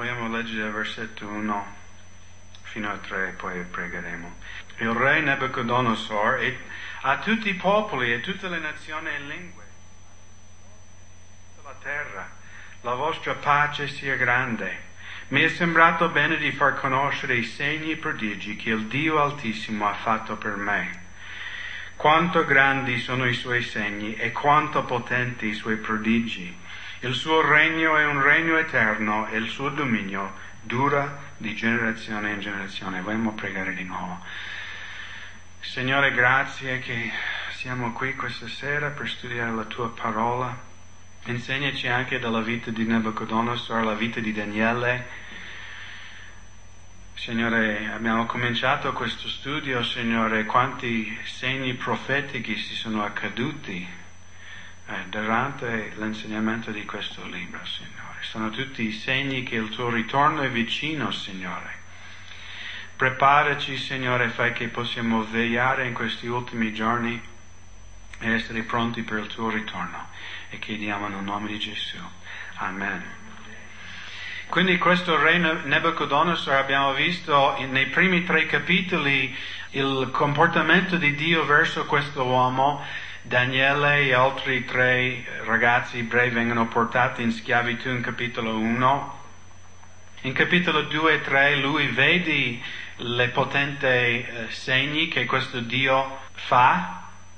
Vogliamo leggere il versetto 1 fino a 3, poi pregheremo. Il re Nabucodonosor e a tutti i popoli e tutte le nazioni e lingue della terra, la vostra pace sia grande. Mi è sembrato bene di far conoscere i segni e prodigi che il Dio Altissimo ha fatto per me. Quanto grandi sono i suoi segni e quanto potenti i suoi prodigi. Il suo regno è un regno eterno e il suo dominio dura di generazione in generazione. Vogliamo pregare di nuovo. Signore, grazie che siamo qui questa sera per studiare la tua parola. Insegnaci anche dalla vita di Nabucodonosor, la vita di Daniele. Signore, abbiamo cominciato questo studio, Signore, quanti segni profetici si sono accaduti durante l'insegnamento di questo libro, Signore. Sono tutti i segni che il tuo ritorno è vicino, Signore. Preparaci, Signore, fai che possiamo vegliare in questi ultimi giorni e essere pronti per il tuo ritorno. E chiediamo nel nome di Gesù. Amen. Quindi questo re Nabucodonosor abbiamo visto nei primi 3 capitoli il comportamento di Dio verso questo uomo. Daniele e altri 3 ragazzi ebrei vengono portati in schiavitù in capitolo 1. In capitolo 2 e 3 lui vede le potenti segni che questo Dio fa.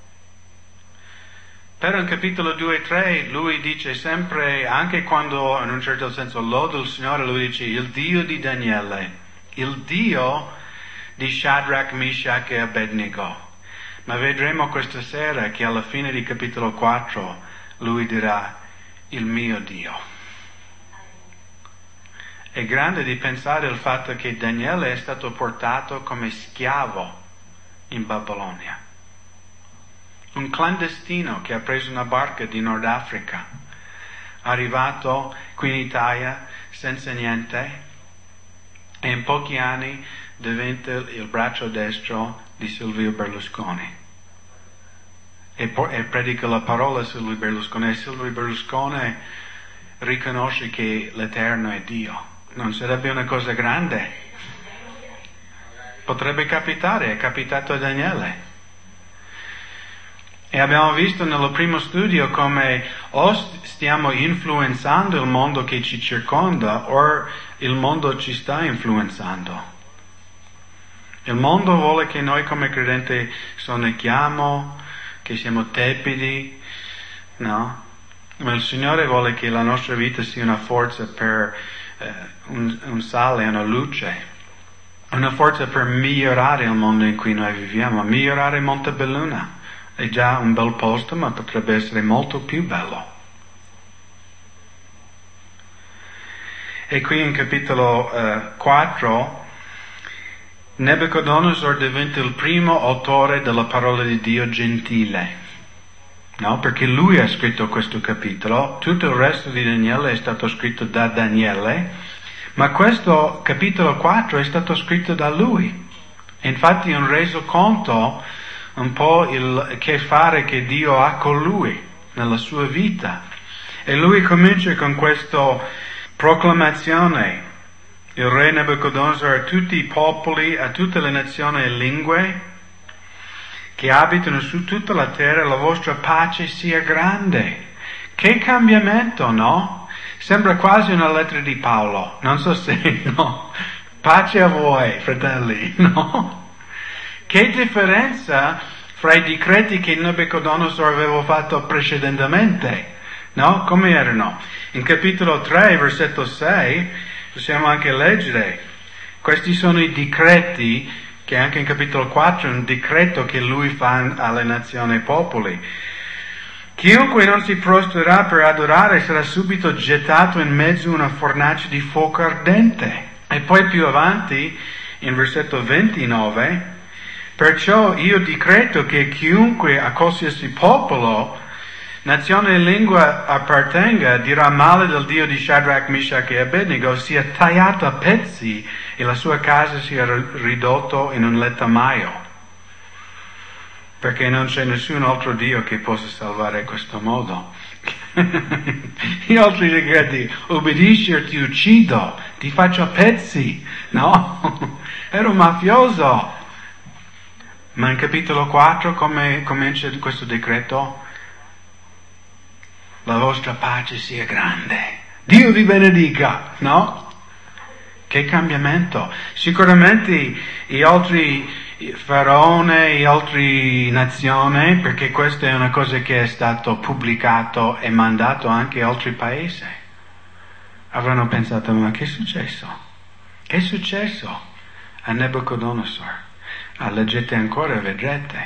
Però in capitolo 2 e 3 lui dice sempre, anche quando in un certo senso loda il Signore, lui dice il Dio di Daniele, il Dio di Shadrach, Meshach e Abednego. Ma vedremo questa sera che alla fine di capitolo 4 lui dirà il mio Dio. È grande di pensare il fatto che Daniele è stato portato come schiavo in Babilonia. Un clandestino che ha preso una barca di Nord Africa, arrivato qui in Italia senza niente e in pochi anni diventa il braccio destro di Silvio Berlusconi e predica la parola a Silvio Berlusconi e Silvio Berlusconi riconosce che l'Eterno è Dio. Non sarebbe una cosa grande? Potrebbe capitare, è capitato a Daniele. E abbiamo visto nel primo studio come o stiamo influenzando il mondo che ci circonda o il mondo ci sta influenzando. Il mondo vuole che noi come credenti sonnecchiamo, che siamo tepidi, no? Ma il Signore vuole che la nostra vita sia una forza per un sale, una luce, una forza per migliorare il mondo in cui noi viviamo, migliorare Montebelluna. È già un bel posto, ma potrebbe essere molto più bello. E qui in capitolo 4, Nabucodonosor diventa il primo autore della parola di Dio gentile. No? Perché lui ha scritto questo capitolo, tutto il resto di Daniele è stato scritto da Daniele, ma questo capitolo 4 è stato scritto da lui. E infatti è un resoconto un po' il che fare che Dio ha con lui nella sua vita. E lui comincia con questa proclamazione. Il re Nabucodonosor a tutti i popoli, a tutte le nazioni e lingue che abitano su tutta la terra, la vostra pace sia grande. Che cambiamento, no? Sembra quasi una lettera di Paolo. Non so se, no? Pace a voi, fratelli, no? Che differenza fra i decreti che Nabucodonosor aveva fatto precedentemente, no? Come erano? In capitolo 3, versetto 6, possiamo anche leggere, questi sono i decreti, che anche in capitolo 4 è un decreto che lui fa alle nazioni e ai popoli. Chiunque non si prostrerà per adorare sarà subito gettato in mezzo a una fornace di fuoco ardente. E poi più avanti, in versetto 29, perciò io decreto che chiunque a qualsiasi popolo, nazione e lingua appartenga, dirà male del Dio di Shadrach, Meshach e Abednego, sia tagliato a pezzi e la sua casa sia ridotto in un lettamaio. Perché non c'è nessun altro Dio che possa salvare a questo modo. Gli altri decreti, obbedisci o ti uccido, ti faccio a pezzi, no? Era un mafioso. Ma in capitolo 4 come comincia questo decreto? La vostra pace sia grande. Dio vi benedica, no? Che cambiamento. Sicuramente gli altri faraone, gli altri nazioni, perché questa è una cosa che è stato pubblicato e mandato anche a altri paesi, avranno pensato, ma che è successo? Che è successo a Nebuchadnezzar? Leggete ancora e vedrete.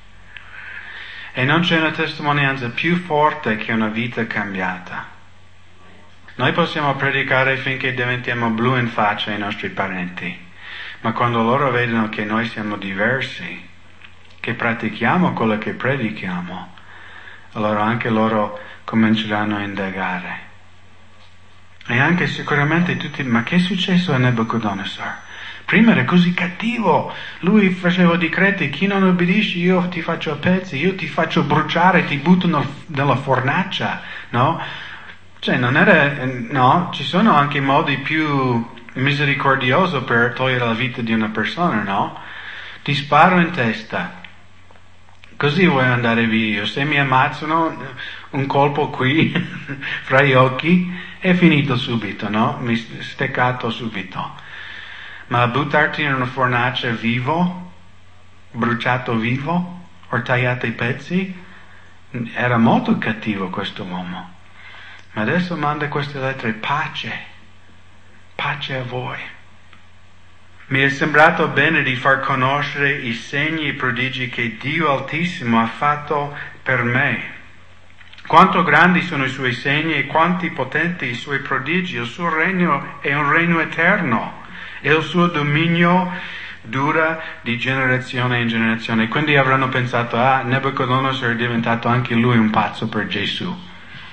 E non c'è una testimonianza più forte che una vita cambiata. Noi possiamo predicare finché diventiamo blu in faccia ai nostri parenti, ma quando loro vedono che noi siamo diversi, che pratichiamo quello che predichiamo, allora anche loro cominceranno a indagare. E anche sicuramente tutti, ma che è successo a Nebuchadnezzar? Prima era così cattivo, lui faceva decreti, chi non obbedisce io ti faccio a pezzi, io ti faccio bruciare, ti butto nella fornace, no? Cioè non era, no, ci sono anche modi più misericordiosi per togliere la vita di una persona, no? Ti sparo in testa, così vuoi andare via, se mi ammazzano un colpo qui, fra gli occhi, è finito subito, no? Mi steccato subito. Ma buttarti in una fornace vivo, bruciato vivo, o tagliato i pezzi, era molto cattivo questo uomo. Ma adesso manda queste lettere, pace a voi. Mi è sembrato bene di far conoscere i segni e prodigi che Dio Altissimo ha fatto per me. Quanto grandi sono i suoi segni e quanti potenti i suoi prodigi. Il suo regno è un regno eterno e il suo dominio dura di generazione in generazione. Quindi avranno pensato, Nebuchadnezzar è diventato anche lui un pazzo per Gesù.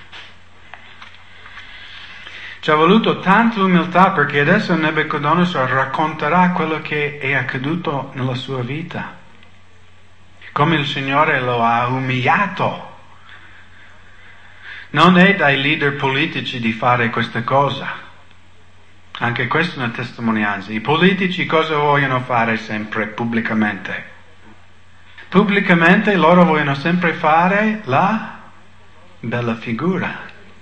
Ci ha voluto tanta umiltà perché adesso Nebuchadnezzar racconterà quello che è accaduto nella sua vita. Come il Signore lo ha umiliato. Non è dai leader politici di fare questa cosa. Anche questa è una testimonianza. I politici cosa vogliono fare sempre pubblicamente? Pubblicamente loro vogliono sempre fare la bella figura.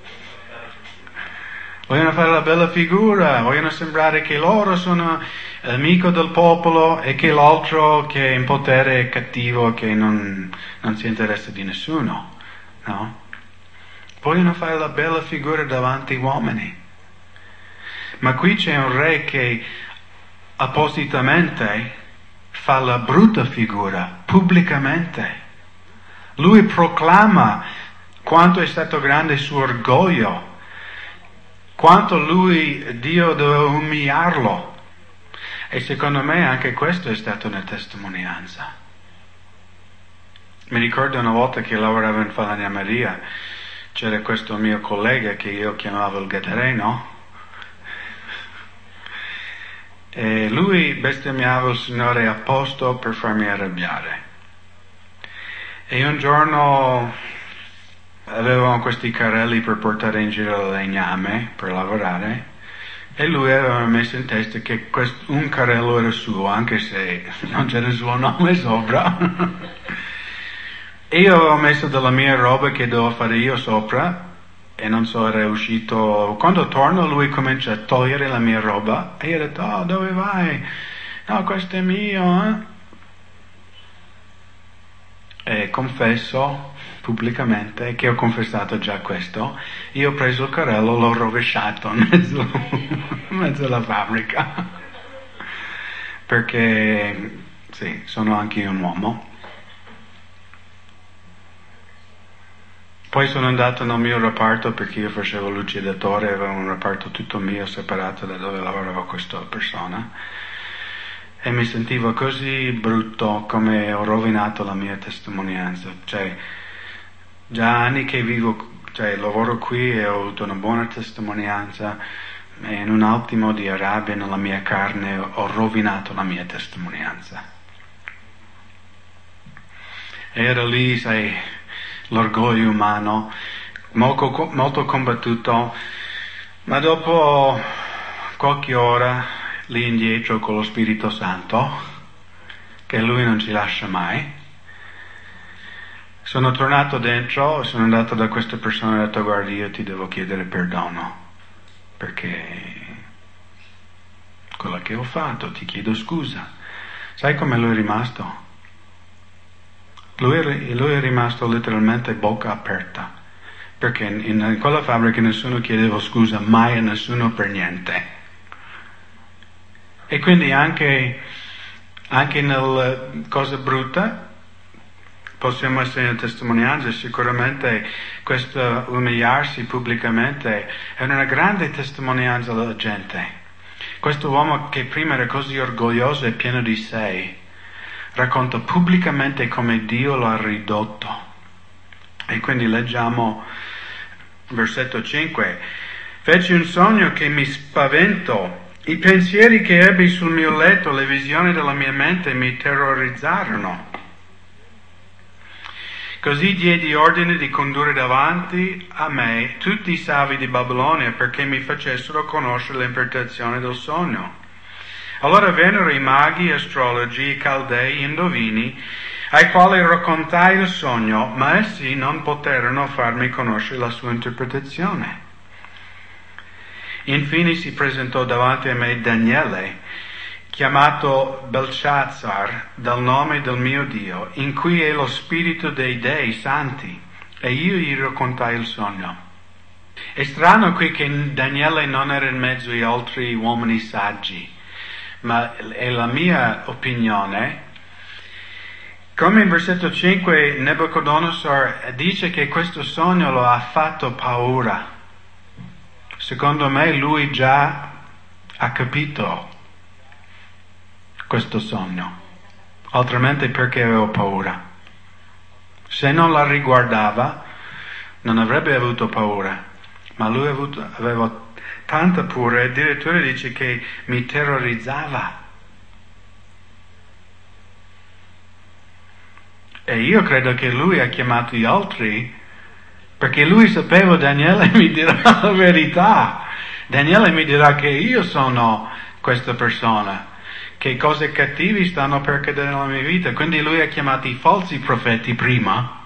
Vogliono fare la bella figura, vogliono sembrare che loro sono amico del popolo e che l'altro che è in potere è cattivo, che non si interessa di nessuno, no? Vogliono fare la bella figura davanti agli uomini. Ma qui c'è un re che appositamente fa la brutta figura, pubblicamente. Lui proclama quanto è stato grande il suo orgoglio, quanto Dio doveva umiliarlo. E secondo me anche questo è stata una testimonianza. Mi ricordo una volta che lavoravo in Falegnameria, c'era questo mio collega che io chiamavo il Gadareno, e lui bestemmiava il Signore apposta per farmi arrabbiare. E un giorno avevamo questi carrelli per portare in giro il legname per lavorare e lui aveva messo in testa che un carrello era suo, anche se non c'era il suo nome sopra. E io avevo messo della mia roba che dovevo fare io sopra e non so, era uscito. Quando torno lui comincia a togliere la mia roba e io ho detto, dove vai? No, questo è mio, E confesso pubblicamente che ho confessato già questo. Io ho preso il carrello, l'ho rovesciato in mezzo alla fabbrica. Perché, sì, sono anche io un uomo. Poi sono andato nel mio reparto perché io facevo lucidatore, avevo un reparto tutto mio separato da dove lavorava questa persona. E mi sentivo così brutto come ho rovinato la mia testimonianza. Cioè, già anni che lavoro qui e ho avuto una buona testimonianza e in un attimo di rabbia nella mia carne ho rovinato la mia testimonianza. E era lì, sai, l'orgoglio umano, molto combattuto, ma dopo qualche ora lì indietro con lo Spirito Santo, che lui non ci lascia mai, sono tornato dentro, sono andato da questa persona e ho detto: guarda, io ti devo chiedere perdono, perché quello che ho fatto, ti chiedo scusa. Sai come lui è rimasto? Lui è rimasto letteralmente bocca aperta, perché in quella fabbrica nessuno chiedeva scusa mai a nessuno per niente. E quindi anche nella cosa brutta possiamo essere in testimonianza. Sicuramente questo umiliarsi pubblicamente è una grande testimonianza alla gente. Questo uomo che prima era così orgoglioso e pieno di sé racconta pubblicamente come Dio lo ha ridotto. E quindi leggiamo versetto 5. Feci un sogno che mi spaventò. I pensieri che ebbi sul mio letto, le visioni della mia mente mi terrorizzarono. Così diedi ordine di condurre davanti a me tutti i savi di Babilonia perché mi facessero conoscere l'interpretazione del sogno. Allora vennero i maghi, astrologi, i caldei, indovini, ai quali raccontai il sogno, ma essi non poterono farmi conoscere la sua interpretazione. Infine si presentò davanti a me Daniele, chiamato Belciazzar, dal nome del mio Dio, in cui è lo spirito dei dei santi, e io gli raccontai il sogno. È strano qui che Daniele non era in mezzo agli altri uomini saggi, ma è la mia opinione. Come in versetto 5 Nebuchadnezzar dice che questo sogno lo ha fatto paura. Secondo me lui già ha capito questo sogno, altrimenti perché avevo paura? Se non la riguardava non avrebbe avuto paura, ma lui aveva tanta paura, addirittura dice che mi terrorizzava. E io credo che lui ha chiamato gli altri perché lui sapeva: Daniele mi dirà la verità, Daniele mi dirà che io sono questa persona, che cose cattive stanno per accadere nella mia vita. Quindi lui ha chiamato i falsi profeti prima.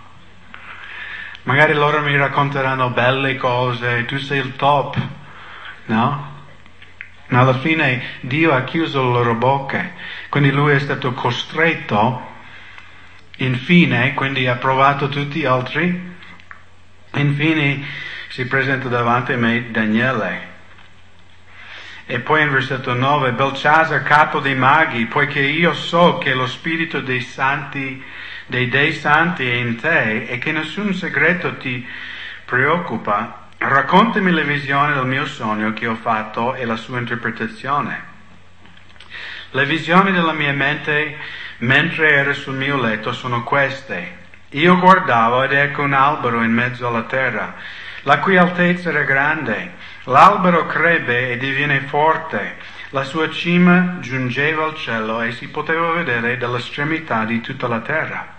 Magari loro mi racconteranno belle cose, tu sei il top, no? Ma alla fine Dio ha chiuso le loro bocche, quindi lui è stato costretto, infine, quindi ha provato tutti gli altri, infine si presenta davanti a me Daniele. E poi in versetto 9, Belciazzar, capo dei maghi, poiché io so che lo spirito dei santi, dei dei santi è in te e che nessun segreto ti preoccupa, raccontami le visioni del mio sogno che ho fatto e la sua interpretazione. Le visioni della mia mente mentre ero sul mio letto sono queste. Io guardavo ed ecco un albero in mezzo alla terra, la cui altezza era grande. L'albero crebbe e diviene forte, la sua cima giungeva al cielo e si poteva vedere dall'estremità di tutta la terra.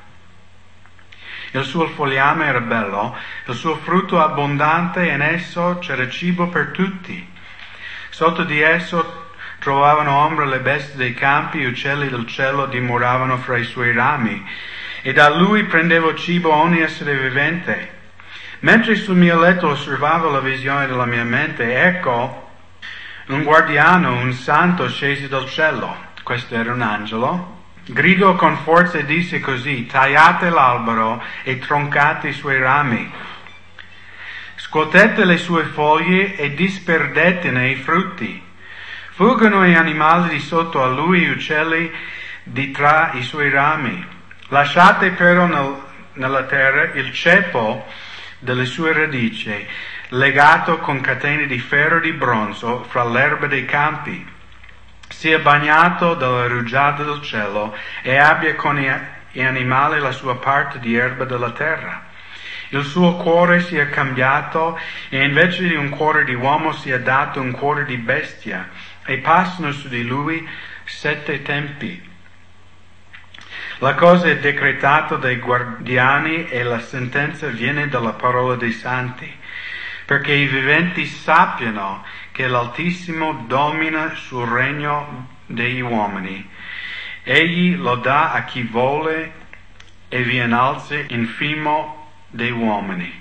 Il suo fogliame era bello, il suo frutto abbondante e in esso c'era cibo per tutti. Sotto di esso trovavano ombra le bestie dei campi, gli uccelli del cielo dimoravano fra i suoi rami, e da lui prendevo cibo ogni essere vivente. Mentre sul mio letto osservavo la visione della mia mente, ecco, un guardiano, un santo scese dal cielo. Questo era un angelo. Gridò con forza e disse così: tagliate l'albero e troncate i suoi rami. Scuotete le sue foglie e disperdetene i frutti. Fuggono gli animali di sotto a lui, gli uccelli di tra i suoi rami. Lasciate però nella terra il ceppo delle sue radici, legato con catene di ferro e di bronzo fra l'erba dei campi. Sia bagnato dalla rugiada del cielo e abbia con gli animali la sua parte di erba della terra. Il suo cuore sia cambiato e invece di un cuore di uomo sia dato un cuore di bestia, e passano su di lui 7 tempi. La cosa è decretata dai guardiani e la sentenza viene dalla parola dei santi, perché i viventi sappiano che l'Altissimo domina sul regno degli uomini. Egli lo dà a chi vuole e vi innalza infimo dei uomini.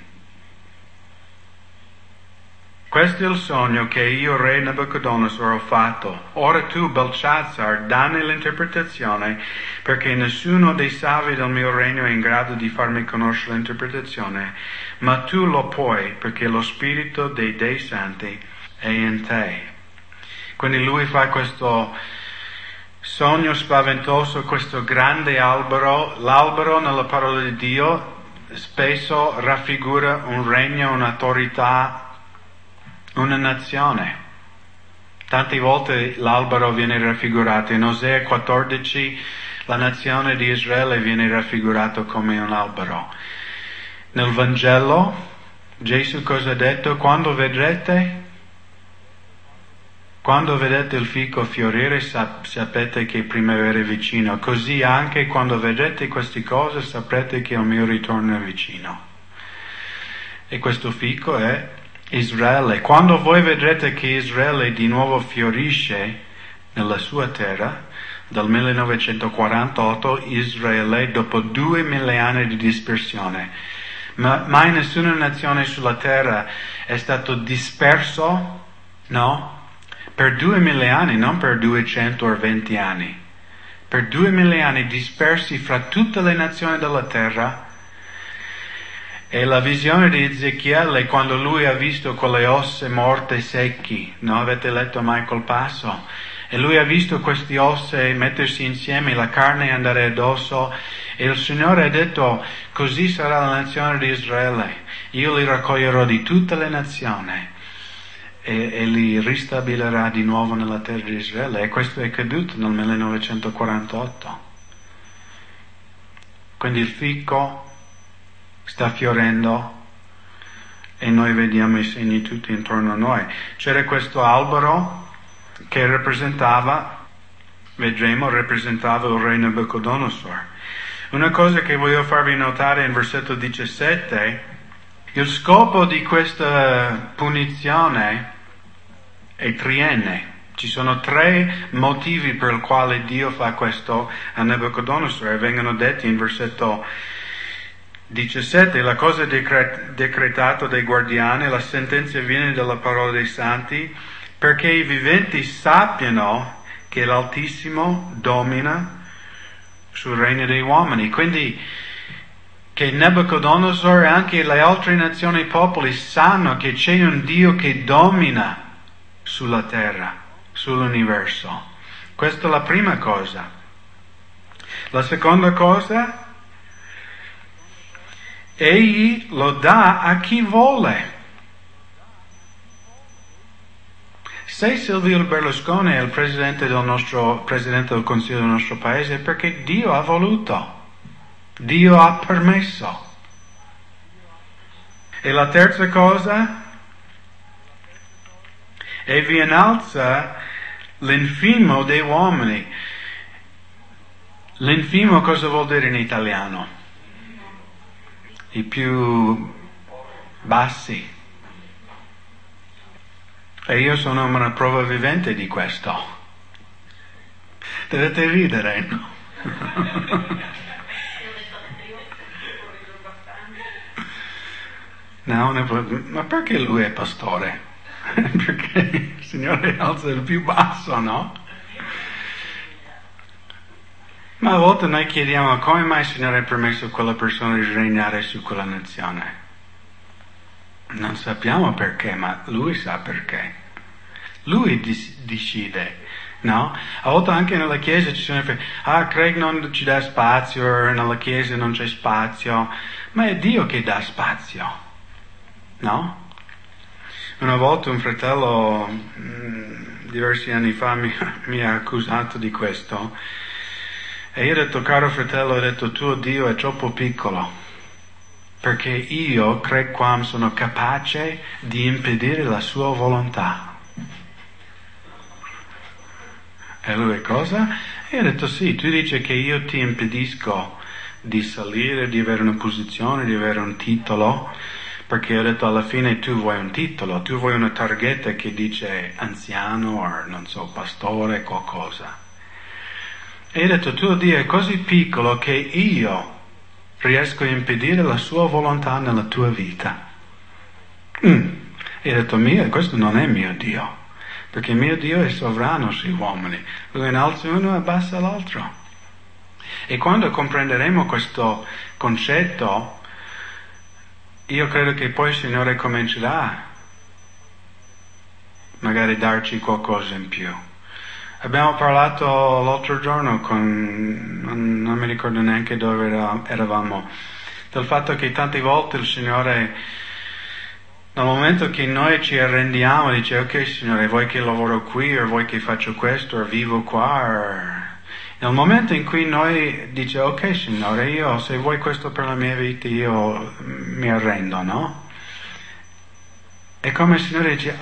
Questo è il sogno che io, re Nabucodonosor, ho fatto. Ora tu, Belshazzar, danne l'interpretazione, perché nessuno dei savi del mio regno è in grado di farmi conoscere l'interpretazione, ma tu lo puoi, perché lo spirito dei dei santi è in te. Quindi lui fa questo sogno spaventoso, questo grande albero. L'albero nella parola di Dio spesso raffigura un regno, un'autorità, una nazione. Tante volte l'albero viene raffigurato. In Osea 14 la nazione di Israele viene raffigurata come un albero. Nel Vangelo Gesù cosa ha detto? Quando vedete il fico fiorire sapete che primavera è vicino. Così anche quando vedete queste cose saprete che il mio ritorno è vicino. E questo fico è Israele. Quando voi vedrete che Israele di nuovo fiorisce nella sua terra, dal 1948 Israele dopo 2000 anni di dispersione, mai nessuna nazione sulla terra è stato disperso, no? Per 2000 anni, non per 220 anni. Per 2000 anni dispersi fra tutte le nazioni della terra. E la visione di Ezechiele, quando lui ha visto quelle ossa morte secchi, no? Avete letto mai quel passo? E lui ha visto queste ossa mettersi insieme, la carne andare addosso, e il Signore ha detto, così sarà la nazione di Israele. Io li raccoglierò di tutte le nazioni e li ristabilirà di nuovo nella terra di Israele. E questo è accaduto nel 1948. Quindi il fico sta fiorendo e noi vediamo i segni tutti intorno a noi. C'era questo albero che rappresentava il re Nabucodonosor. Una cosa che voglio farvi notare in versetto 17, il scopo di questa punizione è trienne. Ci sono 3 motivi per i quali Dio fa questo a Nabucodonosor e vengono detti in versetto 17, la cosa è decretata dai guardiani, la sentenza viene dalla parola dei santi, perché i viventi sappiano che l'Altissimo domina sul regno dei uomini. Quindi che Nabucodonosor e anche le altre nazioni e popoli sanno che c'è un Dio che domina sulla terra, sull'universo. Questa è la prima cosa. La seconda cosa, egli lo dà a chi vuole. Se Silvio Berlusconi è il presidente del Consiglio del nostro paese, è perché Dio ha voluto, Dio ha permesso. E la terza cosa, e vi innalza l'infimo dei uomini. L'infimo cosa vuol dire in italiano? I più bassi. E io sono una prova vivente di questo. Dovete ridere, no? No, ma perché lui è pastore? Perché il Signore alza il più basso, no? Ma a volte noi chiediamo come mai il Signore ha permesso a quella persona di regnare su quella nazione. Non sappiamo perché, ma Lui sa perché. Lui decide, no? A volte anche nella Chiesa ci sono Craig non ci dà spazio, nella Chiesa non c'è spazio, ma è Dio che dà spazio, no? Una volta un fratello, diversi anni fa, mi ha accusato di questo, e io ho detto, caro fratello, ho detto, tuo Dio è troppo piccolo, perché io, Craig Quam, sono capace di impedire la sua volontà. E lui cosa? E io ho detto sì, tu dici che io ti impedisco di salire, di avere una posizione, di avere un titolo, perché ho detto alla fine tu vuoi un titolo, tu vuoi una targhetta che dice anziano o non so, pastore, qualcosa. E ho detto tuo Dio è così piccolo che io riesco a impedire la sua volontà nella tua vita. E ho detto questo non è mio Dio, perché mio Dio è sovrano sui uomini, lui innalza uno e abbassa l'altro. E quando comprenderemo questo concetto, io credo che poi il Signore comincerà magari a darci qualcosa in più. Abbiamo parlato l'altro giorno non mi ricordo neanche dove eravamo, del fatto che tante volte il Signore, nel momento che noi ci arrendiamo, dice ok Signore, vuoi che lavoro qui, o vuoi che faccio questo, o vivo qua, nel momento in cui noi dice ok Signore, io se vuoi questo per la mia vita io mi arrendo, no? È come il Signore dice,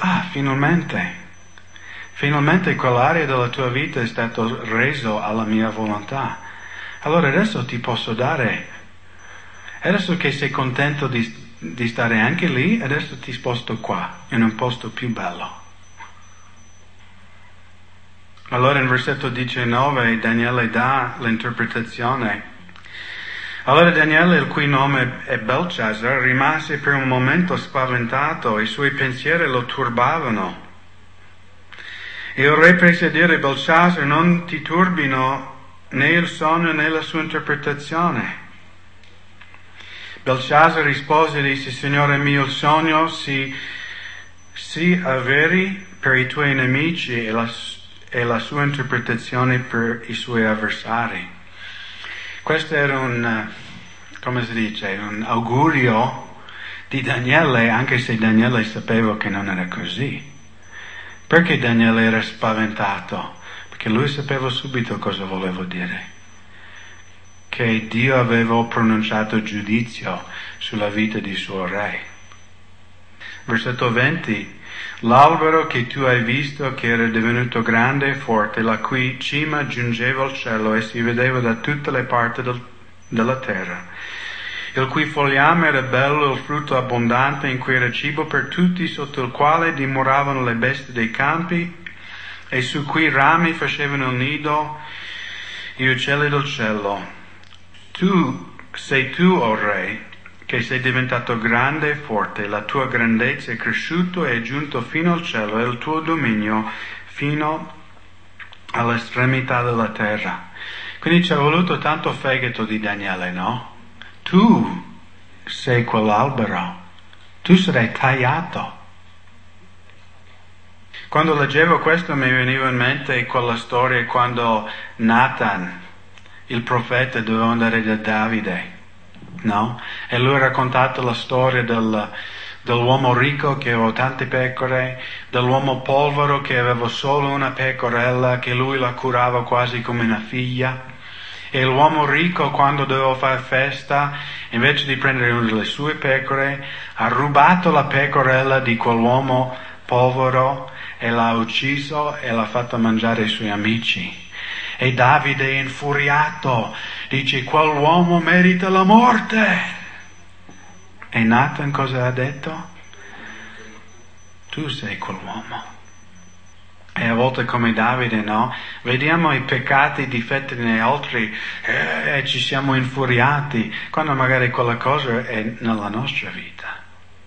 finalmente quell'area della tua vita è stato reso alla mia volontà. Allora adesso ti posso dare, adesso che sei contento di stare anche lì, adesso ti sposto qua, in un posto più bello. Allora in versetto 19 Daniele dà l'interpretazione. Allora Daniele, il cui nome è Belcesar, rimase per un momento spaventato e i suoi pensieri lo turbavano. E il re prese a dire, Belcesar, non ti turbino né il sogno né la sua interpretazione. Belcesar rispose e disse, Signore mio, il sogno si avveri per i tuoi nemici e la sua interpretazione per i suoi avversari. Questo era un augurio di Daniele, anche se Daniele sapeva che non era così. Perché Daniele era spaventato? Perché lui sapeva subito cosa voleva dire. Che Dio aveva pronunciato giudizio sulla vita di suo re. Versetto 20. L'albero che tu hai visto che era divenuto grande e forte, la cui cima giungeva al cielo e si vedeva da tutte le parti della terra, il cui fogliame era bello, il frutto abbondante, in cui era cibo per tutti, sotto il quale dimoravano le bestie dei campi, e su cui rami facevano il nido gli uccelli del cielo. Sei tu, o Re, che sei diventato grande e forte, la tua grandezza è cresciuto e è giunto fino al cielo, e il tuo dominio fino all'estremità della terra. Quindi ci è voluto tanto fegato di Daniele, no? Tu sei quell'albero, tu sarai tagliato. Quando leggevo questo mi veniva in mente quella storia quando Nathan, il profeta, doveva andare da Davide, no? E lui ha raccontato la storia dell'uomo ricco che aveva tante pecore, dell'uomo povero che aveva solo una pecorella che lui la curava quasi come una figlia. E l'uomo ricco, quando doveva fare festa, invece di prendere una delle sue pecore, ha rubato la pecorella di quell'uomo povero e l'ha ucciso e l'ha fatta mangiare ai suoi amici. E Davide è infuriato, dice, quell'uomo merita la morte. E Nathan cosa ha detto? Tu sei quell'uomo. E a volte come Davide, no? Vediamo i peccati, i difetti negli altri e ci siamo infuriati, quando magari quella cosa è nella nostra vita.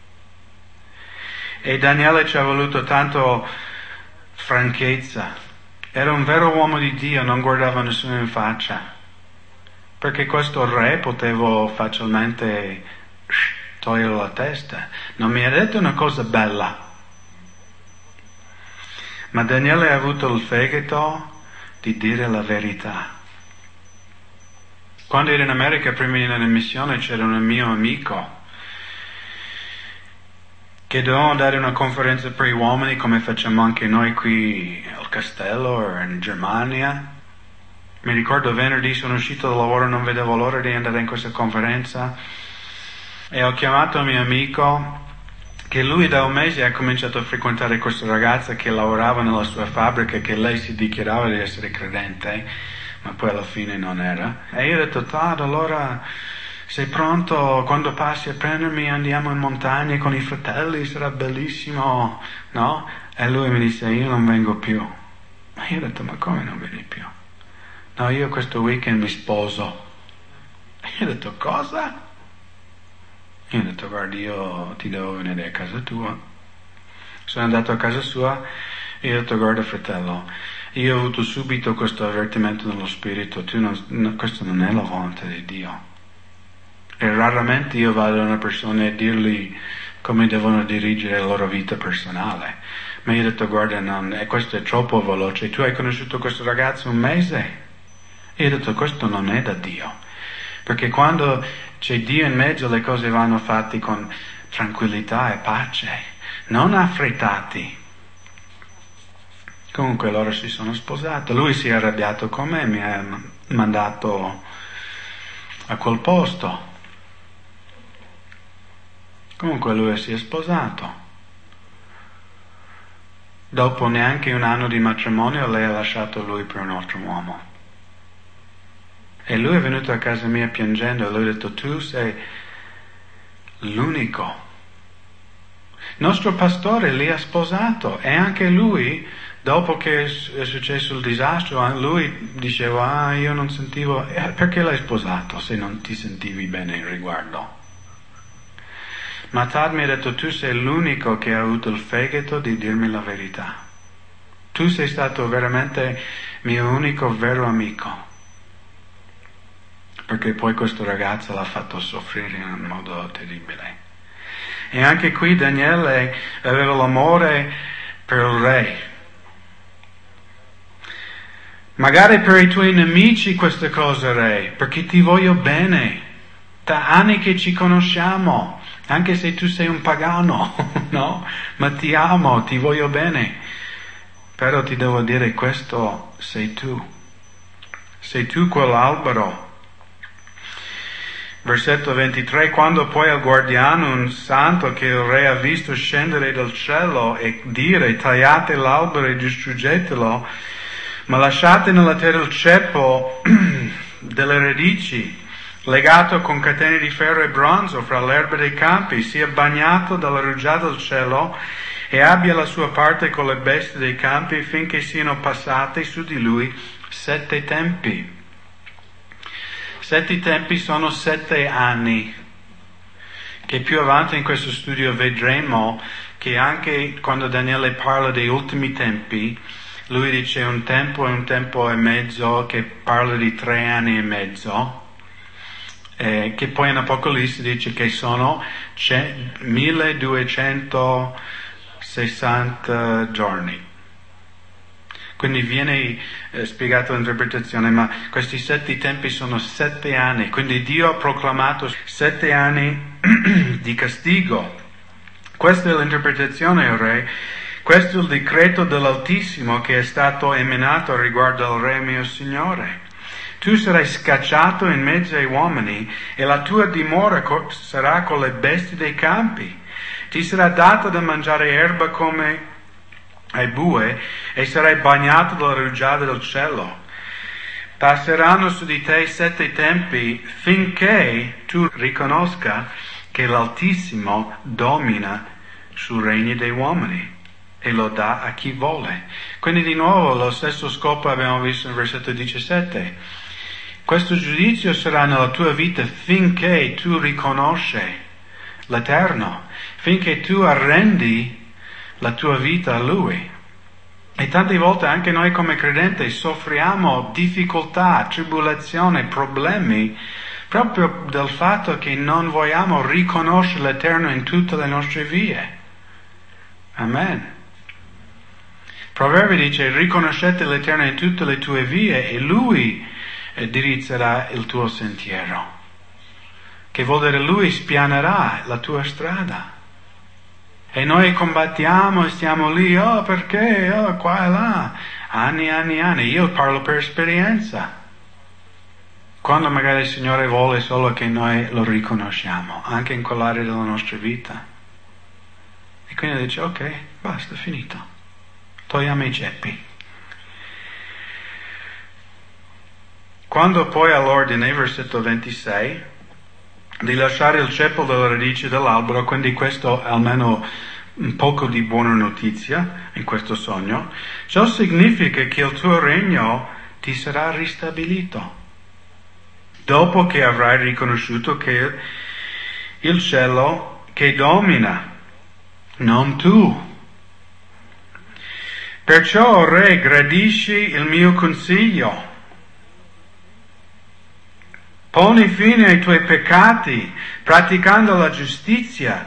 E Daniele ci ha voluto tanto franchezza. Era un vero uomo di Dio, non guardava nessuno in faccia. Perché questo re poteva facilmente togliere la testa. Non mi ha detto una cosa bella. Ma Daniele ha avuto il fegato di dire la verità. Quando ero in America, prima di andare in missione, c'era un mio amico che doveva dare una conferenza per gli uomini, come facciamo anche noi qui al castello o in Germania. Mi ricordo venerdì sono uscito dal lavoro, non vedevo l'ora di andare in questa conferenza e ho chiamato il mio amico che lui da un mese ha cominciato a frequentare questa ragazza che lavorava nella sua fabbrica, che lei si dichiarava di essere credente, ma poi alla fine non era. E io ho detto, Todd, allora sei pronto, quando passi a prendermi andiamo in montagna con i fratelli, sarà bellissimo, no? E lui mi disse, io non vengo più. Ma io ho detto, ma come non vieni più? No, io questo weekend mi sposo. E io ho detto, cosa? Io ho detto, guardi, io ti devo venire a casa tua. Sono andato a casa sua e ho detto, guarda fratello, io ho avuto subito questo avvertimento nello spirito, questo non è la volontà di Dio. E raramente io vado a una persona e dirgli come devono dirigere la loro vita personale. Ma io ho detto, guarda, questo è troppo veloce. Tu hai conosciuto questo ragazzo un mese? E io ho detto, questo non è da Dio. Perché quando c'è Dio in mezzo le cose vanno fatte con tranquillità e pace, non affrettati. Comunque loro si sono sposati, lui si è arrabbiato con me, mi ha mandato a quel posto. Comunque lui si è sposato. Dopo neanche un anno di matrimonio lei ha lasciato lui per un altro uomo. E lui è venuto a casa mia piangendo e lui ha detto, tu sei l'unico. Il nostro pastore li ha sposato e anche lui, dopo che è successo il disastro, lui diceva, io non sentivo, perché l'hai sposato se non ti sentivi bene in riguardo? Ma Todd mi ha detto, tu sei l'unico che ha avuto il fegato di dirmi la verità. Tu sei stato veramente mio unico vero amico. Perché poi questo ragazzo l'ha fatto soffrire in un modo terribile. E anche qui Daniele aveva l'amore per il re. Magari per i tuoi nemici questa cosa, re, perché ti voglio bene. Da anni che ci conosciamo, anche se tu sei un pagano, no? Ma ti amo, ti voglio bene. Però ti devo dire, questo sei tu. Sei tu quell'albero. Versetto 23, quando poi al guardiano, un santo che il re ha visto scendere dal cielo e dire, tagliate l'albero e distruggetelo, ma lasciate nella terra il ceppo delle radici, legato con catene di ferro e bronzo fra l'erba dei campi, sia bagnato dalla rugiada del cielo e abbia la sua parte con le bestie dei campi finché siano passati su di lui 7 tempi. 7 tempi sono 7 anni, che più avanti in questo studio vedremo che anche quando Daniele parla dei ultimi tempi, lui dice un tempo e mezzo, che parla di 3 anni e mezzo, che poi in Apocalisse dice che sono 1260 giorni. Quindi viene spiegata l'interpretazione, ma questi 7 tempi sono 7 anni, quindi Dio ha proclamato 7 anni di castigo. Questa è l'interpretazione, o re. Questo è il decreto dell'Altissimo che è stato emanato riguardo al Re mio Signore. Tu sarai scacciato in mezzo ai uomini e la tua dimora sarà con le bestie dei campi. Ti sarà dato da mangiare erba come ai bue e sarai bagnato dalla rugiada del cielo. Passeranno su di te 7 tempi finché tu riconosca che l'Altissimo domina sul regno dei uomini e lo dà a chi vuole. Quindi di nuovo lo stesso scopo abbiamo visto nel versetto 17. Questo giudizio sarà nella tua vita finché tu riconosci l'Eterno, finché tu arrendi la tua vita a Lui. E tante volte anche noi come credenti soffriamo difficoltà, tribolazione, problemi, proprio del fatto che non vogliamo riconoscere l'Eterno in tutte le nostre vie. Amen. Proverbi dice, riconoscete l'Eterno in tutte le tue vie e Lui dirigerà il tuo sentiero. Che vuol dire Lui spianerà la tua strada. E noi combattiamo e stiamo lì, perché, qua e là, anni. Io parlo per esperienza. Quando magari il Signore vuole solo che noi lo riconosciamo, anche in quell'area della nostra vita. E quindi dice, ok, basta, finito. Togliamo i ceppi. Quando poi all'ordine, versetto 26, di lasciare il ceppo dalla radice dell'albero, quindi questo è almeno un poco di buona notizia in questo sogno, ciò significa che il tuo regno ti sarà ristabilito. Dopo che avrai riconosciuto che il cielo che domina, non tu. Perciò, re, gradisci il mio consiglio. Poni fine ai tuoi peccati, praticando la giustizia,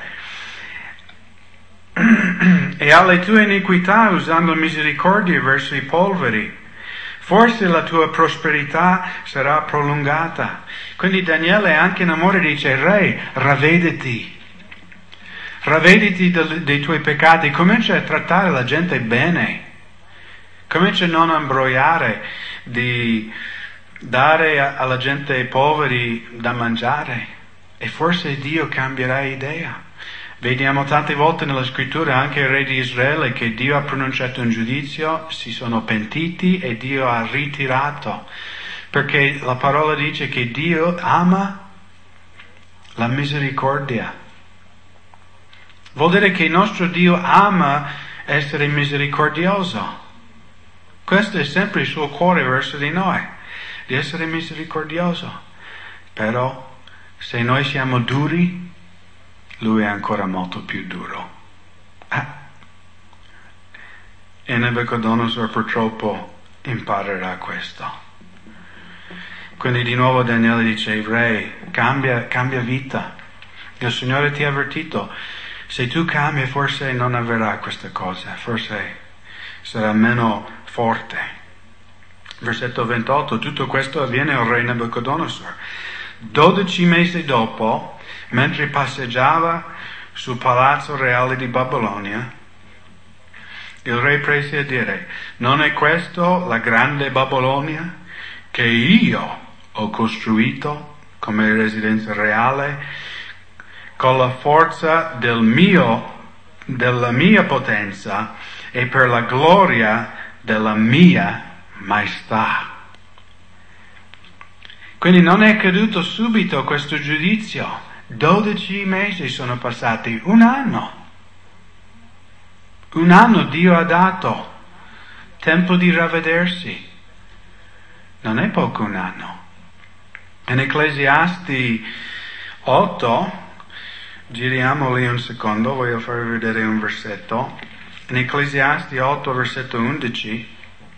e alle tue iniquità, usando misericordia verso i poveri. Forse la tua prosperità sarà prolungata. Quindi Daniele anche in amore dice, re, ravvediti dei tuoi peccati, comincia a trattare la gente bene, comincia a non imbrogliare, di dare alla gente ai poveri da mangiare, e forse Dio cambierà idea. Vediamo tante volte nella scrittura anche il re di Israele che Dio ha pronunciato un giudizio, si sono pentiti e Dio ha ritirato, perché la parola dice che Dio ama la misericordia. Vuol dire che il nostro Dio ama essere misericordioso. Questo è sempre il suo cuore verso di noi, di essere misericordioso. Però se noi siamo duri, Lui è ancora molto più duro. E Nabucodonosor purtroppo imparerà questo. Quindi di nuovo Daniele dice, re, cambia vita. Il Signore ti ha avvertito, se tu cambi forse non avverrà questa cosa, forse sarà meno forte. Versetto 28, tutto questo avviene al re Nabucodonosor. 12 mesi dopo, mentre passeggiava sul palazzo reale di Babilonia, il re prese a dire, non è questo la grande Babilonia che io ho costruito come residenza reale con la forza della mia potenza e per la gloria della mia maestà. Quindi non è caduto subito questo giudizio. 12 mesi sono passati, un anno. Un anno Dio ha dato. Tempo di ravvedersi. Non è poco un anno. In Ecclesiasti 8, giriamo lì un secondo, voglio farvi vedere un versetto. In Ecclesiasti 8, versetto 11,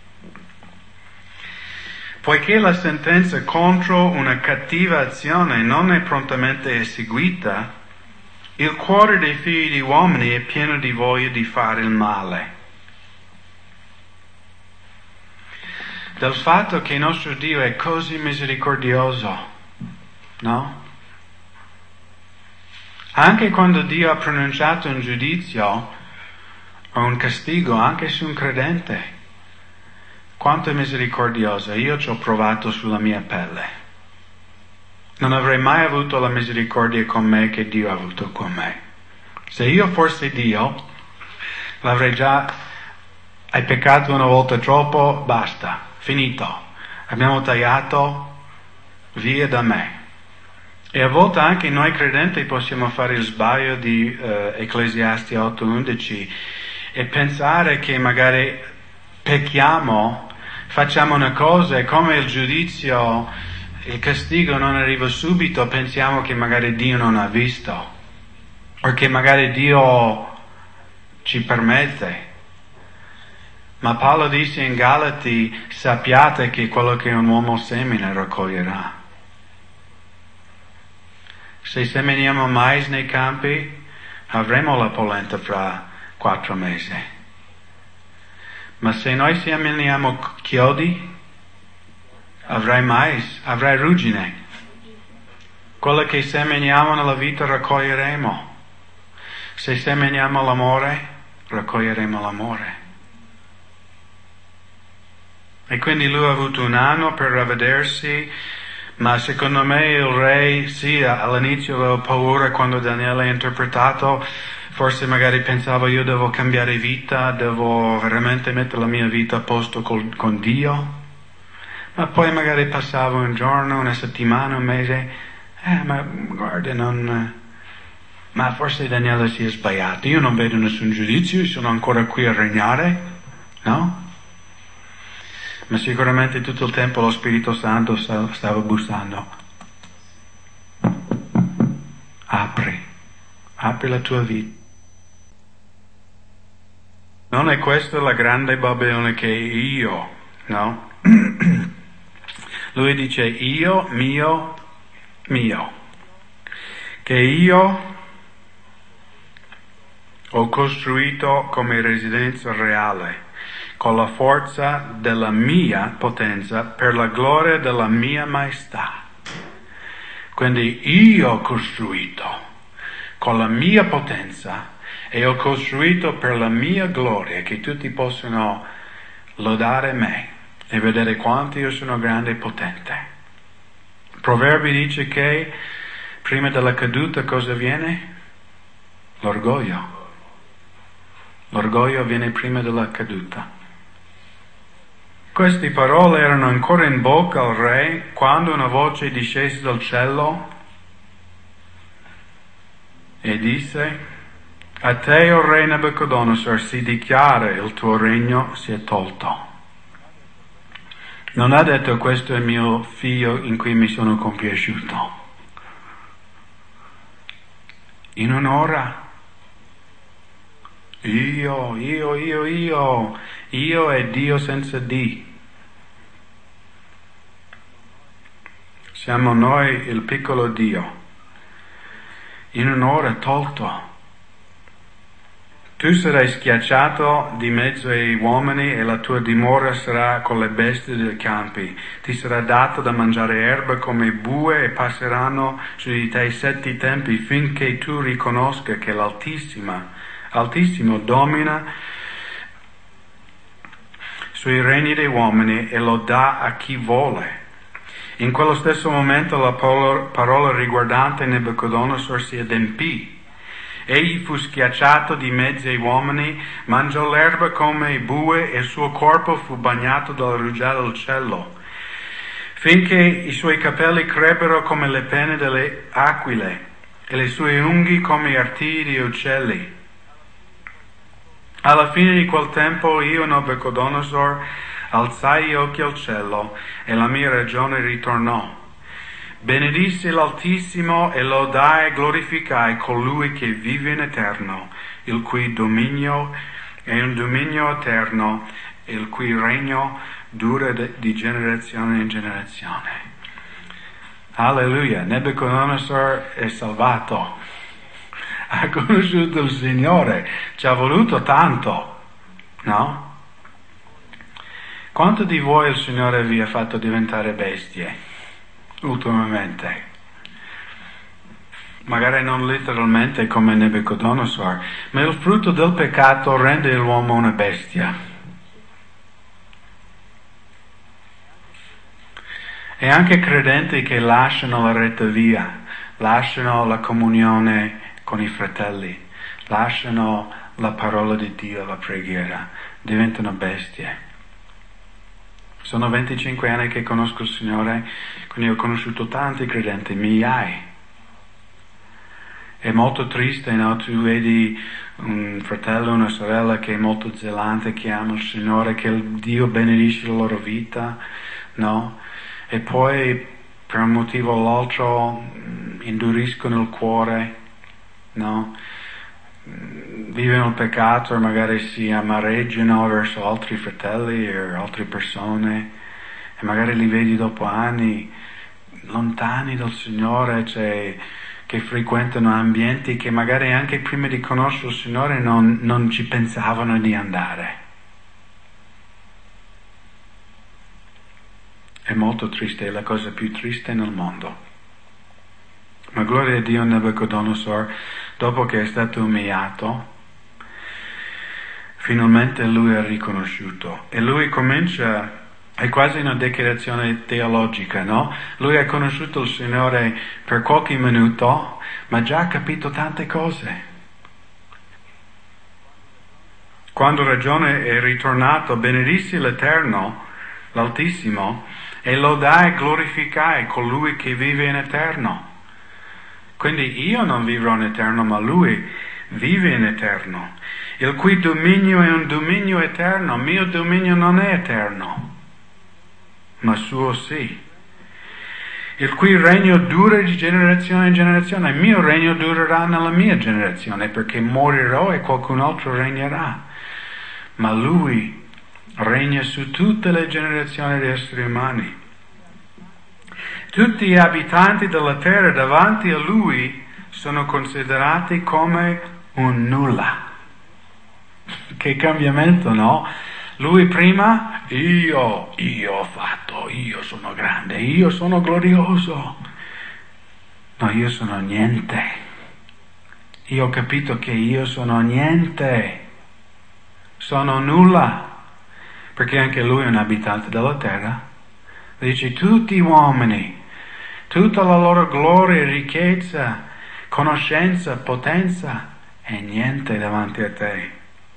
poiché la sentenza contro una cattiva azione non è prontamente eseguita, il cuore dei figli di uomini è pieno di voglia di fare il male. Del fatto che il nostro Dio è così misericordioso, no? Anche quando Dio ha pronunciato un giudizio o un castigo anche su un credente, quanto è misericordioso, io ci ho provato sulla mia pelle. Non avrei mai avuto la misericordia con me che Dio ha avuto con me. Se io fossi Dio, l'avrei già, hai peccato una volta troppo, basta, finito. Abbiamo tagliato, via da me. E a volte anche noi credenti possiamo fare il sbaglio di Ecclesiasti 8:11 e pensare che magari pecchiamo, facciamo una cosa e come il giudizio, il castigo non arriva subito, pensiamo che magari Dio non ha visto o che magari Dio ci permette. Ma Paolo dice in Galati, sappiate che quello che un uomo semina raccoglierà. Se seminiamo mais nei campi, avremo la polenta fra 4 mesi. Ma se noi seminiamo chiodi, avrai mais, avrai ruggine. Quello che seminiamo nella vita raccoglieremo. Se seminiamo l'amore, raccoglieremo l'amore. E quindi lui ha avuto un anno per ravvedersi, ma secondo me il re, sì, all'inizio aveva paura quando Daniele ha interpretato, Forse magari pensavo io devo cambiare vita, devo veramente mettere la mia vita a posto con Dio, ma poi magari passavo un giorno, una settimana, un mese, ma guarda, ma forse Daniele si è sbagliato, io non vedo nessun giudizio, sono ancora qui a regnare, no? Ma sicuramente tutto il tempo lo Spirito Santo stava bussando. Apri la tua vita. Non è questa la grande Babilone che io, no? Lui dice io, mio, che io ho costruito come residenza reale, con la forza della mia potenza, per la gloria della mia maestà. Quindi io ho costruito con la mia potenza e ho costruito per la mia gloria, che tutti possano lodare me e vedere quanto io sono grande e potente. Proverbi dice che prima della caduta cosa viene? L'orgoglio. L'orgoglio viene prima della caduta. Queste parole erano ancora in bocca al re quando una voce discese dal cielo e disse: a te, o re Nabucodonosor, si dichiara il tuo regno si è tolto. Non ha detto questo è il mio figlio in cui mi sono compiaciuto. In un'ora io e Dio senza D. Siamo noi il piccolo Dio. In un'ora tolto. Tu sarai schiacciato di mezzo ai uomini e la tua dimora sarà con le bestie dei campi. Ti sarà dato da mangiare erba come bue e passeranno su di te 7 tempi finché tu riconosca che l'Altissimo domina sui regni dei uomini e lo dà a chi vuole. In quello stesso momento la parola riguardante Nabucodonosor si adempì. Egli fu schiacciato di mezzo ai uomini, mangiò l'erba come i bue e il suo corpo fu bagnato dal rugiado del cielo, finché i suoi capelli crebbero come le penne delle aquile e le sue unghie come artigli di uccelli. Alla fine di quel tempo io, Nabucodonosor, alzai gli occhi al cielo e la mia ragione ritornò. Benedissi l'Altissimo e lodai e glorificai colui che vive in eterno, il cui dominio è un dominio eterno, e il cui regno dura di generazione in generazione. Alleluia, Nabucodonosor è salvato, ha conosciuto il Signore, ci ha voluto tanto, no? Quanto di voi il Signore vi ha fatto diventare bestie? Ultimamente, magari non letteralmente come Nabucodonosor, ma il frutto del peccato rende l'uomo una bestia. E anche credenti che lasciano la retta via, lasciano la comunione con i fratelli, lasciano la parola di Dio, la preghiera, diventano bestie. Sono 25 anni che conosco il Signore, quindi ho conosciuto tanti credenti, migliaia. È molto triste, no? Tu vedi un fratello, una sorella che è molto zelante, che ama il Signore, che Dio benedice la loro vita, no? E poi per un motivo o l'altro induriscono il cuore, no? Vivono il peccato e magari si amareggiano verso altri fratelli o altre persone e magari li vedi dopo anni lontani dal Signore, cioè che frequentano ambienti che magari anche prima di conoscere il Signore non ci pensavano di andare. È molto triste, è la cosa più triste nel mondo. Ma gloria a Dio, Nabucodonosor, dopo che è stato umiliato, finalmente lui ha riconosciuto. E lui comincia, è quasi una dichiarazione teologica, no? Lui ha conosciuto il Signore per qualche minuto, ma già ha capito tante cose. quando ragione è ritornato, benedissi l'Eterno, l'Altissimo, e lodai e glorificai colui che vive in eterno. Quindi io non vivrò in eterno, ma lui vive in eterno, il cui dominio è un dominio eterno. Mio dominio non è eterno, ma suo sì. Il cui regno dura di generazione in generazione. Il mio regno durerà nella mia generazione, perché morirò e qualcun altro regnerà. Ma lui regna su tutte le generazioni di esseri umani. Tutti gli abitanti della terra davanti a lui sono considerati come un nulla. Che cambiamento, no? Lui prima, io ho fatto, io sono grande, io sono glorioso. No, io sono niente. Io ho capito che io sono niente. Sono nulla. Perché anche lui è un abitante della terra. Dice, tutti gli uomini, tutta la loro gloria, ricchezza, conoscenza, potenza, è niente davanti a te.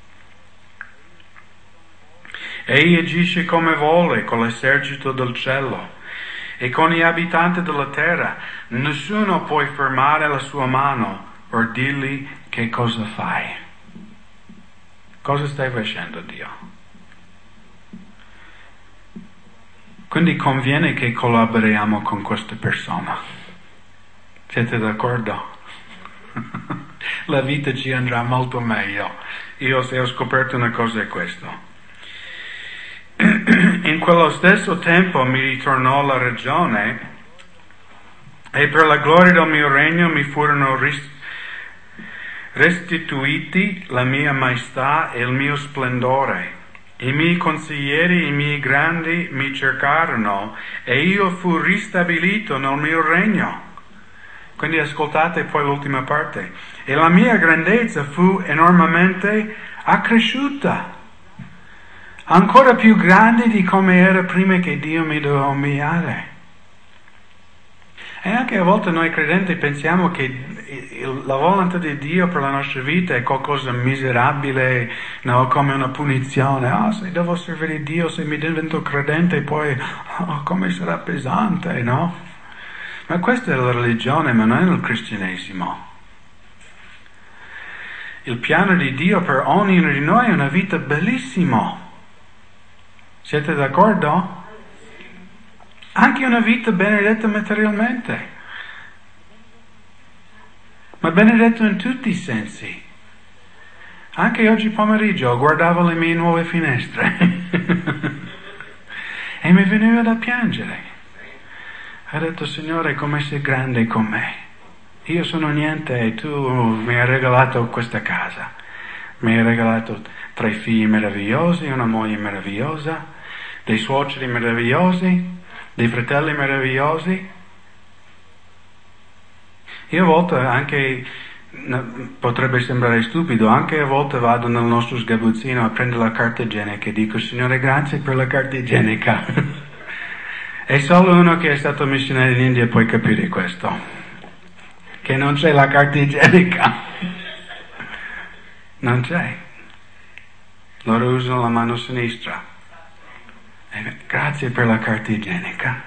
Egli agisce come vuole con l'esercito del cielo e con gli abitanti della terra. Nessuno può fermare la sua mano o dirgli che cosa fai. Cosa stai facendo, Dio? Quindi conviene che collaboriamo con questa persona. Siete d'accordo? La vita ci andrà molto meglio. Io se ho scoperto una cosa è questo. In quello stesso tempo mi ritornò la ragione e per la gloria del mio regno mi furono restituiti la mia maestà e il mio splendore. I miei consiglieri, i miei grandi mi cercarono e io fu ristabilito nel mio regno. Quindi ascoltate poi l'ultima parte. E la mia grandezza fu enormemente accresciuta. Ancora più grande di come era prima che Dio mi doveva umiliare. E anche a volte noi credenti pensiamo che la volontà di Dio per la nostra vita è qualcosa miserabile, no? Come una punizione. Se devo servire Dio, se mi divento credente, poi come sarà pesante, no? Ma questa è la religione, ma non è il cristianesimo. Il piano di Dio per ognuno di noi è una vita bellissima. Siete d'accordo? Anche una vita benedetta materialmente, ma benedetta in tutti i sensi. Anche oggi pomeriggio guardavo le mie nuove finestre e mi veniva da piangere. Ho detto, Signore, come sei grande con me. Io sono niente e tu mi hai regalato questa casa. Mi hai regalato 3 figli meravigliosi, una moglie meravigliosa, dei suoceri meravigliosi, dei fratelli meravigliosi. Io a volte anche, potrebbe sembrare stupido, anche a volte vado nel nostro sgabuzzino a prendere la carta igienica e dico, Signore, grazie per la carta igienica. E solo uno che è stato missionario in India può capire questo, che non c'è la carta igienica. Non c'è. Loro usano la mano sinistra. Grazie per la carta igienica.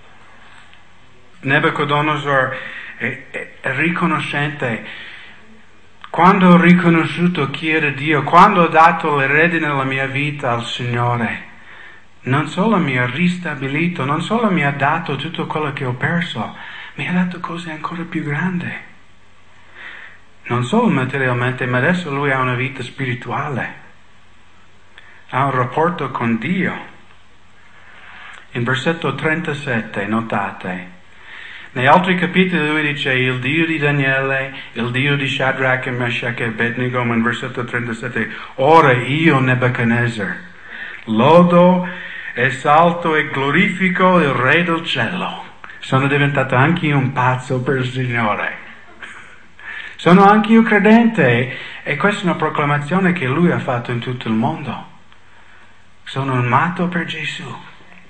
Nebuchadnezzar è riconoscente. Quando ho riconosciuto chi era Dio, quando ho dato le redini nella mia vita al Signore, non solo mi ha ristabilito, non solo mi ha dato tutto quello che ho perso, mi ha dato cose ancora più grandi. Non solo materialmente, ma adesso lui ha una vita spirituale. Ha un rapporto con Dio. In versetto 37, notate, nei altri capitoli lui dice il Dio di Daniele, il Dio di Shadrach e Meshach e Abednego, ma in versetto 37, ora io Nebuchadnezzar, lodo, esalto e glorifico il Re del cielo. Sono diventato anche io un pazzo per il Signore. Sono anche io credente e questa è una proclamazione che lui ha fatto in tutto il mondo. Sono un matto per Gesù.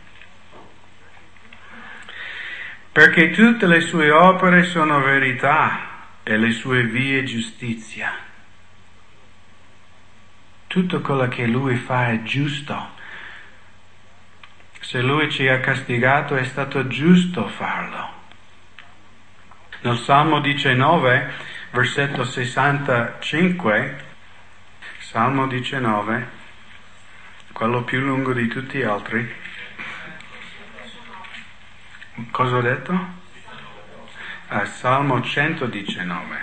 Perché tutte le sue opere sono verità e le sue vie giustizia. tutto quello che Lui fa è giusto. Se Lui ci ha castigato è stato giusto farlo. Nel Salmo 19, versetto 65, Salmo 19, quello più lungo di tutti gli altri. Cosa ho detto? Salmo 119,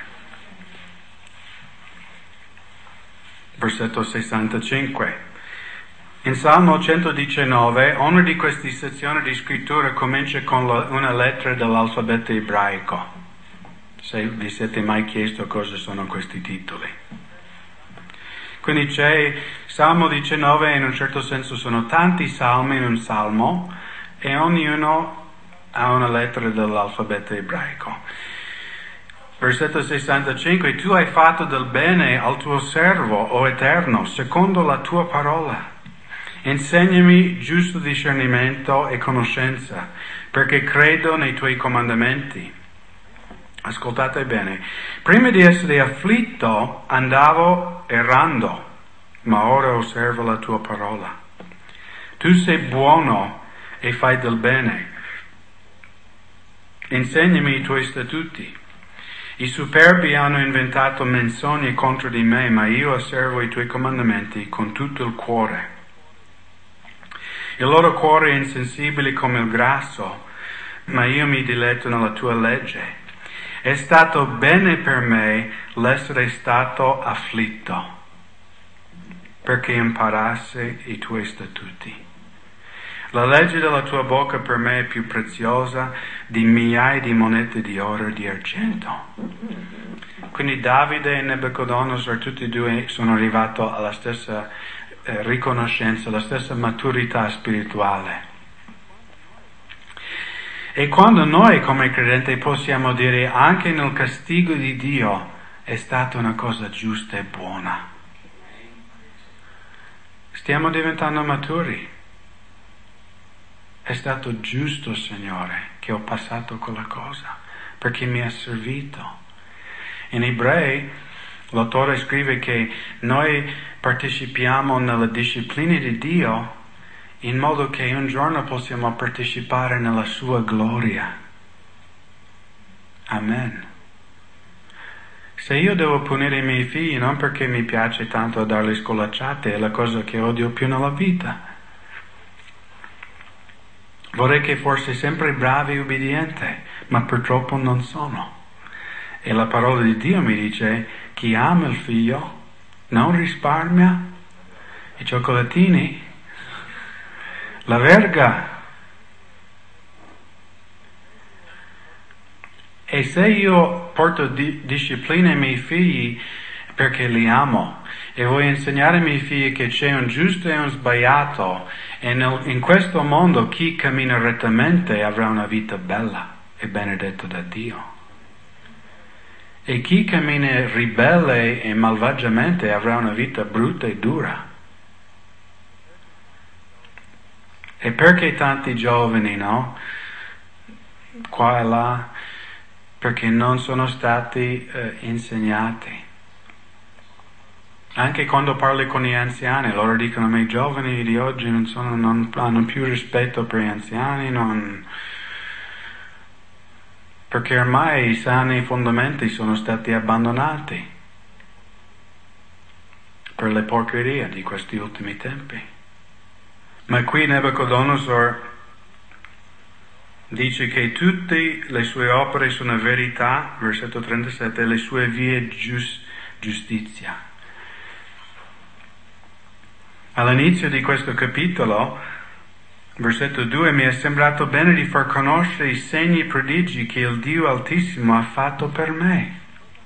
versetto 65. In Salmo 119, ogni di queste sezioni di scrittura comincia con una lettera dell'alfabeto ebraico. Se vi siete mai chiesto cosa sono questi titoli. Quindi c'è Salmo 19, in un certo senso sono tanti salmi in un salmo e ognuno ha una lettera dell'alfabeto ebraico. Versetto 65, tu hai fatto del bene al tuo servo, o Eterno, secondo la tua parola. Insegnami giusto discernimento e conoscenza, perché credo nei tuoi comandamenti. Ascoltate bene, prima di essere afflitto andavo errando, ma ora osservo la tua parola. Tu sei buono e fai del bene. Insegnami i tuoi statuti. I superbi hanno inventato menzogne contro di me, ma io osservo i tuoi comandamenti con tutto il cuore. Il loro cuore è insensibile come il grasso, ma io mi diletto nella tua legge. È stato bene per me l'essere stato afflitto, perché imparassi i tuoi statuti. La legge della tua bocca per me è più preziosa di migliaia di monete di oro e di argento. Quindi Davide e Nebuchadnezzar, tutti e due, sono arrivati alla stessa riconoscenza, alla stessa maturità spirituale. E quando noi come credenti possiamo dire anche nel castigo di Dio è stata una cosa giusta e buona. Stiamo diventando maturi. È stato giusto, Signore, che ho passato quella cosa, perché mi ha servito. In Ebrei, l'autore scrive che noi partecipiamo nella disciplina di Dio in modo che un giorno possiamo partecipare nella sua gloria. Amen. Se io devo punire i miei figli non perché mi piace tanto darli scolacciate, è la cosa che odio più nella vita. Vorrei che fosse sempre bravi e ubbidienti, ma purtroppo non sono. E la parola di Dio mi dice, chi ama il figlio non risparmia i cioccolatini, la verga. E se io porto disciplina ai miei figli perché li amo e voglio insegnare ai miei figli che c'è un giusto e un sbagliato e in questo mondo chi cammina rettamente avrà una vita bella e benedetta da Dio. E chi cammina ribelle e malvagiamente avrà una vita brutta e dura. E perché tanti giovani, no? Qua e là, perché non sono stati insegnati. Anche quando parli con gli anziani, loro dicono, ma i giovani di oggi non hanno più rispetto per gli anziani, perché ormai i sani fondamenti sono stati abbandonati per le porcherie di questi ultimi tempi. Ma qui Nebuchadnezzar dice che tutte le sue opere sono verità, versetto 37, le sue vie giustizia. All'inizio di questo capitolo, versetto 2, mi è sembrato bene di far conoscere i segni e prodigi che il Dio Altissimo ha fatto per me.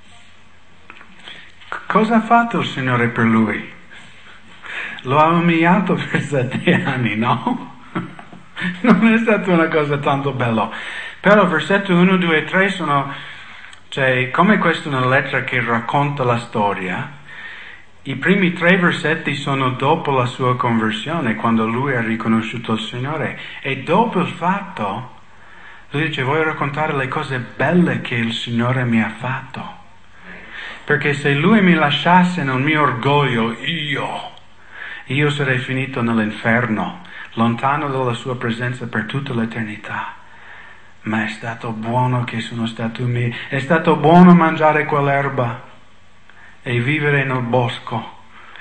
Cosa ha fatto il Signore per lui? Lo ha umiliato per 7 anni, no? Non è stata una cosa tanto bella. Però versetto 1, 2 e 3 sono, come questa è una lettera che racconta la storia. I primi 3 versetti sono dopo la sua conversione, quando lui ha riconosciuto il Signore. E dopo il fatto, lui dice, voglio raccontare le cose belle che il Signore mi ha fatto. Perché se Lui mi lasciasse nel mio orgoglio, io sarei finito nell'inferno, lontano dalla Sua presenza per tutta l'eternità. Ma è stato buono che sono stato umile, è stato buono mangiare quell'erba e vivere nel bosco,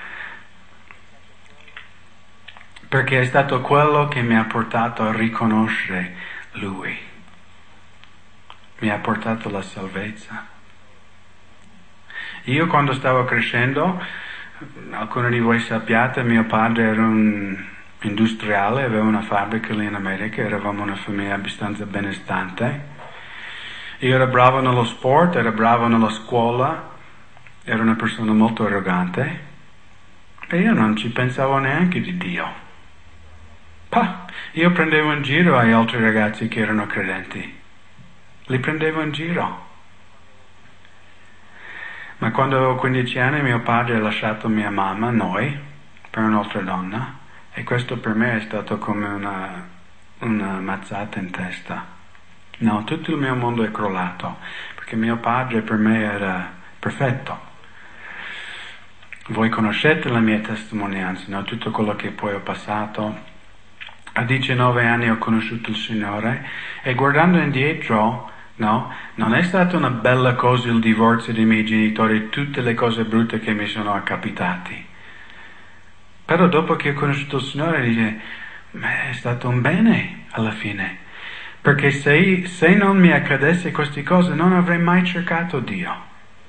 perché è stato quello che mi ha portato a riconoscere Lui, mi ha portato la salvezza. Io quando stavo crescendo, alcuni di voi sappiate, mio padre era un industriale, aveva una fabbrica lì in America, eravamo una famiglia abbastanza benestante. Io ero bravo nello sport, ero bravo nella scuola, ero una persona molto arrogante e io non ci pensavo neanche di Dio. Io prendevo in giro agli altri ragazzi che erano credenti, li prendevo in giro. Ma quando avevo 15 anni mio padre ha lasciato mia mamma, noi, per un'altra donna, e questo per me è stato come una mazzata in testa. No, tutto il mio mondo è crollato, perché mio padre per me era perfetto. Voi conoscete la mia testimonianza, no? Tutto quello che poi ho passato. A 19 anni ho conosciuto il Signore e guardando indietro, no, non è stata una bella cosa il divorzio dei miei genitori, tutte le cose brutte che mi sono capitati. Però dopo che ho conosciuto il Signore, dice, ma è stato un bene alla fine. Perché se non mi accadesse queste cose, non avrei mai cercato Dio.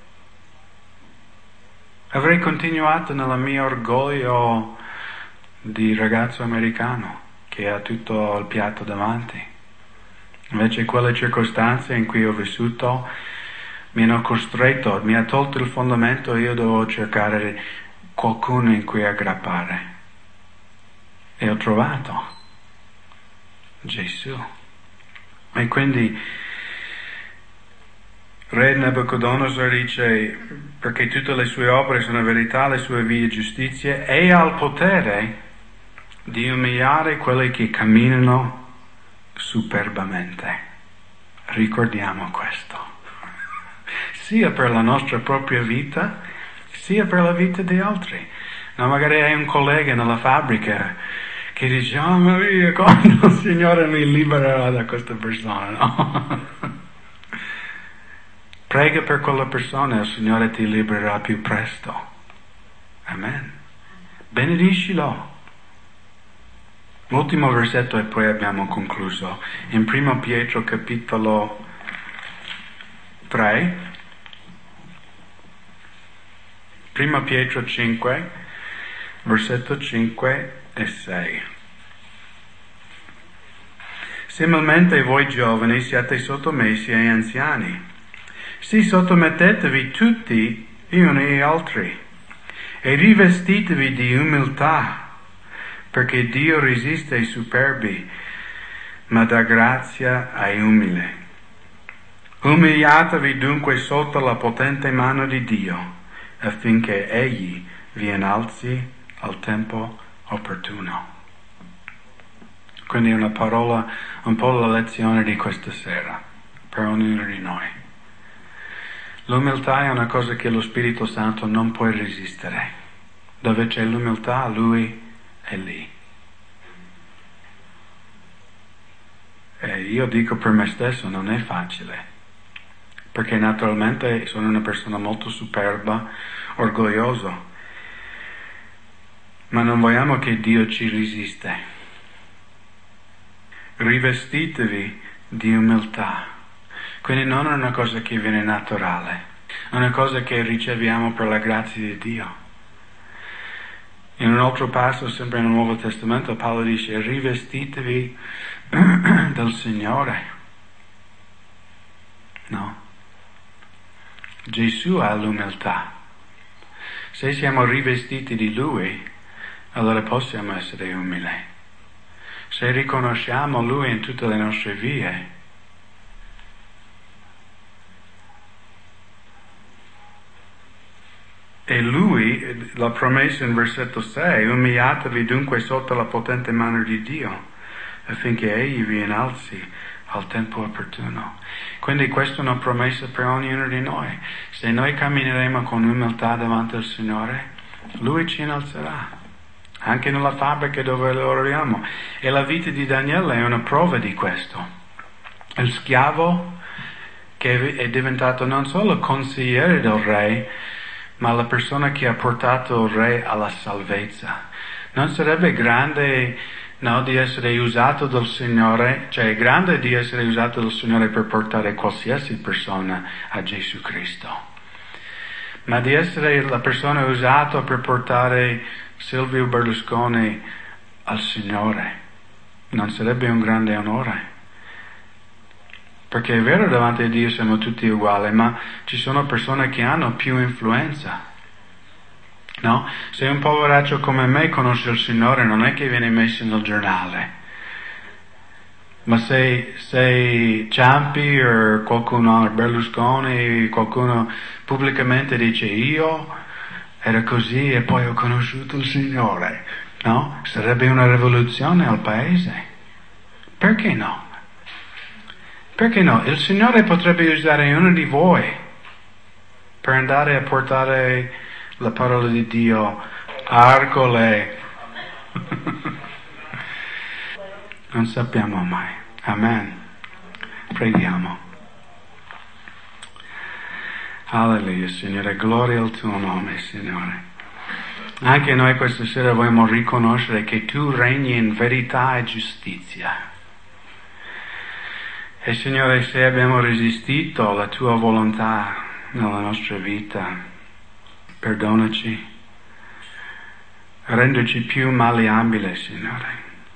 Avrei continuato nel mio orgoglio di ragazzo americano, che ha tutto il piatto davanti. Invece quelle circostanze in cui ho vissuto mi hanno costretto, mi ha tolto il fondamento, io dovevo cercare qualcuno in cui aggrappare. E ho trovato Gesù. E quindi Re Nabucodonosor dice, perché tutte le sue opere sono verità, le sue vie giustizia, e ha il potere di umiliare quelli che camminano superbamente. Ricordiamo questo, sia per la nostra propria vita, sia per la vita di altri. No, magari hai un collega nella fabbrica che dice, oh Maria, quando il Signore mi libererà da questa persona, no? Prega per quella persona e il Signore ti libererà più presto. Amen. Benedicilo. L'ultimo versetto e poi abbiamo concluso. In 1 Pietro capitolo 3, 1 Pietro 5, versetto 5 e 6. Similmente voi giovani siate sottomessi ai anziani. Sì, sottomettetevi tutti gli uni agli altri e rivestitevi di umiltà, perché Dio resiste ai superbi, ma dà grazia ai umili. Umiliatevi dunque sotto la potente mano di Dio, affinché Egli vi innalzi al tempo opportuno. Quindi una parola, un po' la lezione di questa sera, per ognuno di noi. L'umiltà è una cosa che lo Spirito Santo non può resistere. Dove c'è l'umiltà, Lui è lì. E io dico per me stesso, non è facile. Perché naturalmente sono una persona molto superba, orgoglioso. Ma non vogliamo che Dio ci resiste. Rivestitevi di umiltà. Quindi non è una cosa che viene naturale, è una cosa che riceviamo per la grazia di Dio. In un altro passo, sempre nel Nuovo Testamento, Paolo dice, rivestitevi del Signore. No? Gesù ha l'umiltà. Se siamo rivestiti di Lui, allora possiamo essere umili. Se riconosciamo Lui in tutte le nostre vie, e Lui, la promessa in versetto 6, umiliatevi dunque sotto la potente mano di Dio, affinché Egli vi innalzi al tempo opportuno. Quindi questa è una promessa per ognuno di noi. Se noi cammineremo con umiltà davanti al Signore, Lui ci innalzerà. Anche nella fabbrica dove lavoriamo. E la vita di Daniele è una prova di questo. Il schiavo che è diventato non solo consigliere del re, ma la persona che ha portato il re alla salvezza. Non sarebbe grande, no, di essere usato dal Signore, cioè è grande di essere usato dal Signore per portare qualsiasi persona a Gesù Cristo. Ma di essere la persona usata per portare Silvio Berlusconi al Signore non sarebbe un grande onore. Perché è vero, davanti a Dio siamo tutti uguali, ma ci sono persone che hanno più influenza. No? Se un poveraccio come me conosce il Signore, non è che viene messo nel giornale. Ma se Ciampi o qualcuno, Berlusconi, qualcuno pubblicamente dice io era così e poi ho conosciuto il Signore, no? Sarebbe una rivoluzione al paese. Perché no? Perché no? Il Signore potrebbe usare uno di voi per andare a portare la parola di Dio a Arcole. Non sappiamo mai. Amen. Preghiamo. Alleluia, Signore. Gloria al tuo nome, Signore. Anche noi questa sera vogliamo riconoscere che tu regni in verità e giustizia. E Signore, se abbiamo resistito alla tua volontà nella nostra vita, perdonaci, renderci più malleabile, Signore.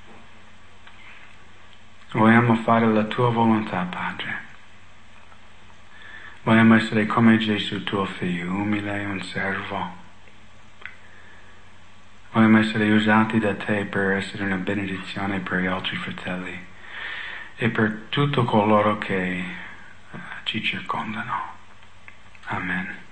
Vogliamo fare la tua volontà, Padre. Vogliamo essere come Gesù, tuo figlio, umile, un servo. Vogliamo essere usati da te per essere una benedizione per gli altri fratelli e per tutto coloro che ci circondano. Amen.